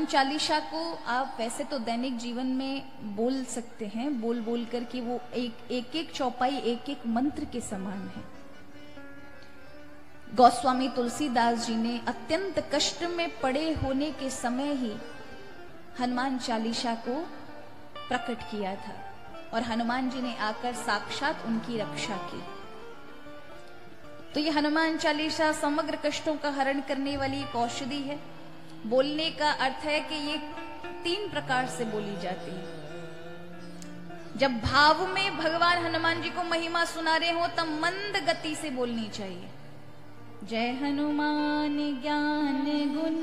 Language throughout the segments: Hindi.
चालीसा को आप वैसे तो दैनिक जीवन में बोल सकते हैं, बोल बोल कर कि वो एक चौपाई एक एक मंत्र के समान है। गोस्वामी तुलसीदास जी ने अत्यंत कष्ट में पड़े होने के समय ही हनुमान चालीसा को प्रकट किया था और हनुमान जी ने आकर साक्षात उनकी रक्षा की। तो ये हनुमान चालीसा समग्र कष्टों का हरण करने वाली एक औषधि है। बोलने का अर्थ है कि ये 3 प्रकार से बोली जाती है। जब भाव में भगवान हनुमान जी को महिमा सुना रहे हो तब मंद गति से बोलनी चाहिए। जय हनुमान ज्ञान गुण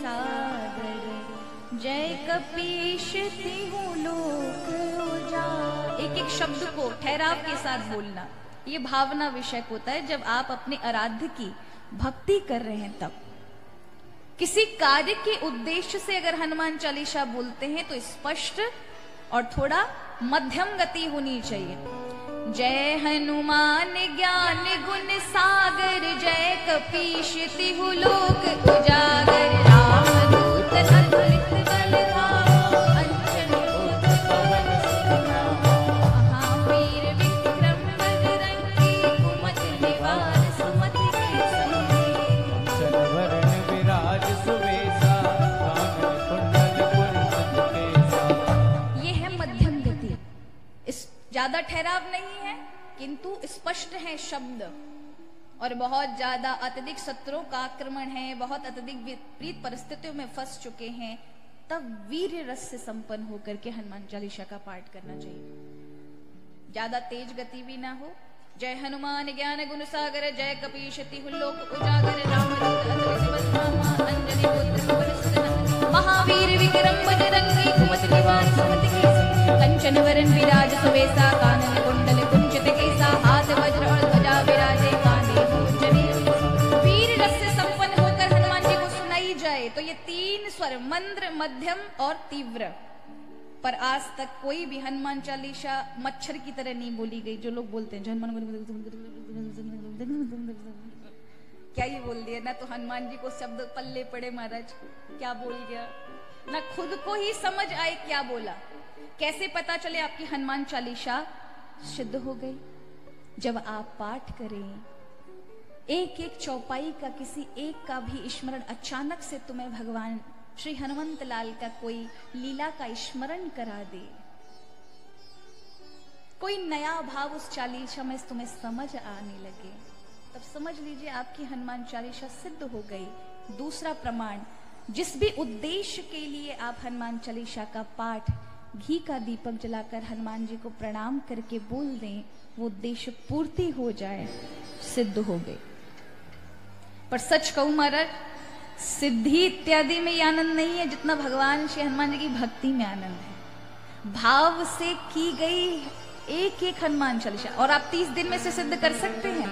सागर, जय कपीश तिहु लोक उजागर। एक एक शब्द को ठहराव के साथ बोलना, ये भावना विषय होता है। जब आप अपने आराध्य की भक्ति कर रहे हैं तब किसी कार्य के उद्देश्य से अगर हनुमान चालीसा बोलते हैं तो स्पष्ट और थोड़ा मध्यम गति होनी चाहिए। जय हनुमान ज्ञान गुण सागर, जय कपीश तिहु लोक उजागर। रामदूत अतुलित बल धामा, अंजनी पुत्र पवन सुत नामा। महावीर विक्रम बजरंगी, कुमति निवार सुमति के संगी। चनवरन विराज सुवेसा, कानन कुंडल कुंचन केसा। ये है मध्यम गति। इस ज्यादा ठहराव नहीं है किंतु स्पष्ट है शब्द, और बहुत ज्यादा अत्यधिक शत्रुओं का आक्रमण है, बहुत अत्यधिक विपरीत परिस्थितियों में फंस चुके हैं, तब वीर रस से संपन्न होकर के हनुमान चालीसा का पाठ करना चाहिए। ज्यादा तेज गति भी ना हो। जय हनुमान ज्ञान गुण सागर, जय कपीश तिहु लोक उजागर। रामदूत अतुलित बल धामा, अंजनी पुत्र पवन सुत नामा। महावीर विक्रम बजरंगी, कुमति निवार सुमति के संगी। कंचन वरन विराज सुवेसा, कानन कुंडल कुंचित केसा। हाथ वज्र और ध्वजा विराजे, कांधे मूंज जनेऊ। वीर रस से संपन्न होकर हनुमान जी को सुनाई जाए तो ये 3 स्वर मंद्र, मध्यम और तीव्र। पर आज तक कोई भी हनुमान चालीसा मच्छर की तरह नहीं बोली गई। जो लोग बोलते हैं क्या ये बोल दिया ना, तो हनुमान जी को शब्द पल्ले पड़े महाराज, क्या बोल गया ना, खुद को ही समझ आए क्या बोला। कैसे पता चले आपकी हनुमान चालीसा सिद्ध हो गई? जब आप पाठ करें, एक एक चौपाई का किसी एक का भी स्मरण, अचानक से तुम्हें भगवान श्री हनुमंत लाल का कोई लीला का स्मरण करा दे, कोई नया भाव उस चालीसा में तुम्हें समझ आने लगे, तब समझ लीजिए आपकी हनुमान चालीसा सिद्ध हो गई। दूसरा प्रमाण, जिस भी उद्देश्य के लिए आप हनुमान चालीसा का पाठ घी का दीपक जलाकर हनुमान जी को प्रणाम करके बोल दें, वो उद्देश्य पूर्ति हो जाए, सिद्ध हो गई। पर सच कहूं महाराज, सिद्धि इत्यादि में ये आनंद नहीं है जितना भगवान श्री हनुमान जी की भक्ति में आनंद है। भाव से की गई एक एक हनुमान चालीसा, और आप 30 दिन में से सिद्ध कर सकते हैं।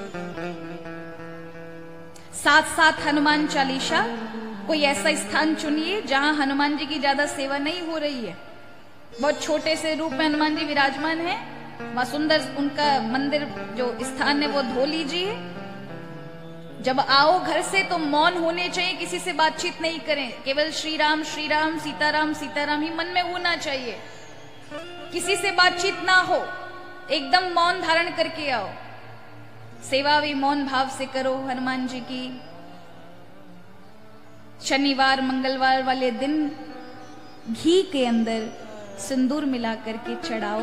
साथ हनुमान चालीसा, कोई ऐसा स्थान चुनिए जहां हनुमान जी की ज्यादा सेवा नहीं हो रही है, बहुत छोटे से रूप में हनुमान जी विराजमान है, वहां सुंदर उनका मंदिर जो स्थान है वो धो लीजिए। जब आओ घर से तो मौन होने चाहिए, किसी से बातचीत नहीं करें, केवल श्री राम सीताराम सीताराम ही मन में होना चाहिए, किसी से बातचीत ना हो, एकदम मौन धारण करके आओ। सेवा भी मौन भाव से करो हनुमान जी की। शनिवार मंगलवार वाले दिन घी के अंदर सिंदूर मिला करके चढ़ाओ,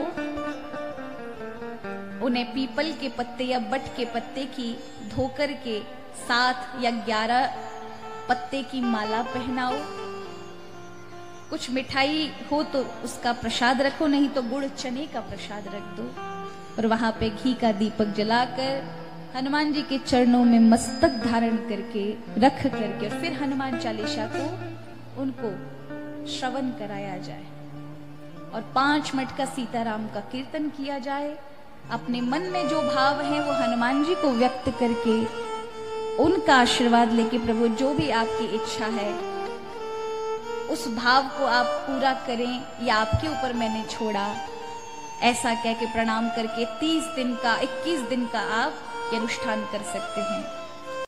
उन्हें पीपल के पत्ते या बट के पत्ते की धोकर के 7 या 11 पत्ते की माला पहनाओ। कुछ मिठाई हो तो उसका प्रसाद रखो, नहीं तो गुड़ चने का प्रसाद रख दो, और वहां पे घी का दीपक जलाकर हनुमान जी के चरणों में मस्तक धारण करके रख करके फिर हनुमान चालीसा को उनको श्रवण कराया जाए, और 5 मिनट का सीताराम का कीर्तन किया जाए। अपने मन में जो भाव है वो हनुमान जी को व्यक्त करके उनका आशीर्वाद लेके, प्रभु जो भी आपकी इच्छा है उस भाव को आप पूरा करें, या आपके ऊपर मैंने छोड़ा, ऐसा कह के प्रणाम करके 30 दिन का 21 दिन का आप ये अनुष्ठान कर सकते हैं।